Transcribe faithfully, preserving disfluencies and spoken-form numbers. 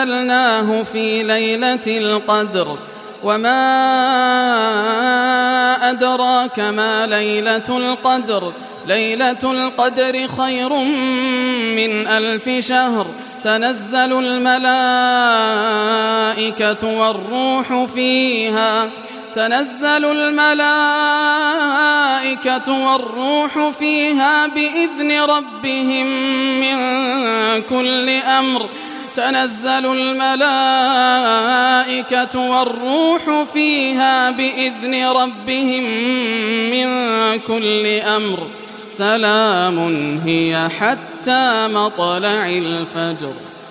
أنزلناه في ليلة القدر وما أدراك ما ليلة القدر ليلة القدر خير من ألف شهر تنزل الملائكة والروح فيها تنزل الملائكة والروح فيها بإذن ربهم من كل أمر تنزل الملائكة والروح فيها بإذن ربهم من كل أمر سلام هي حتى مطلع الفجر.